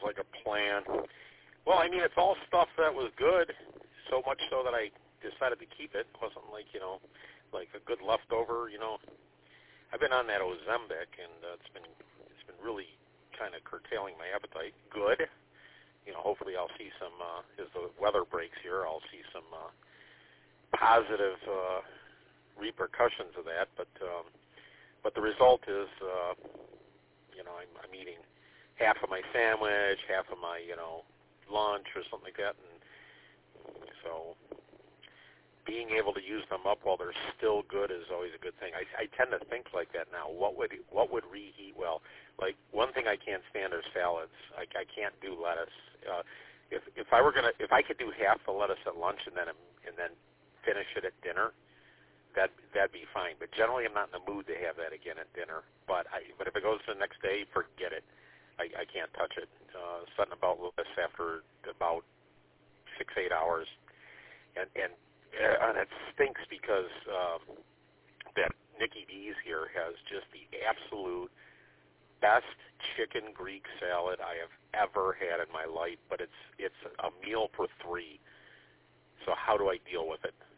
like a plan. Well, I mean, it's all stuff that was good, so much so that I decided to keep it. It wasn't like, like a good leftover, I've been on that Ozempic, and it's been really kind of curtailing my appetite. Good. Hopefully I'll see some, as the weather breaks here, I'll see some positive repercussions of that. But the result is, I'm eating half of my sandwich, half of my, lunch or something like that, and so being able to use them up while they're still good is always a good thing. I tend to think like that now. What would reheat well? Like, one thing I can't stand are salads. I can't do lettuce. If I could do half the lettuce at lunch and then finish it at dinner, that'd be fine. But generally, I'm not in the mood to have that again at dinner. But if it goes to the next day, forget it. I can't touch it. Something about lettuce after about 6-8 hours, and it stinks because that Nikki D's here has just the absolute best chicken Greek salad I have ever had in my life, but it's a meal for three. So how do I deal with it?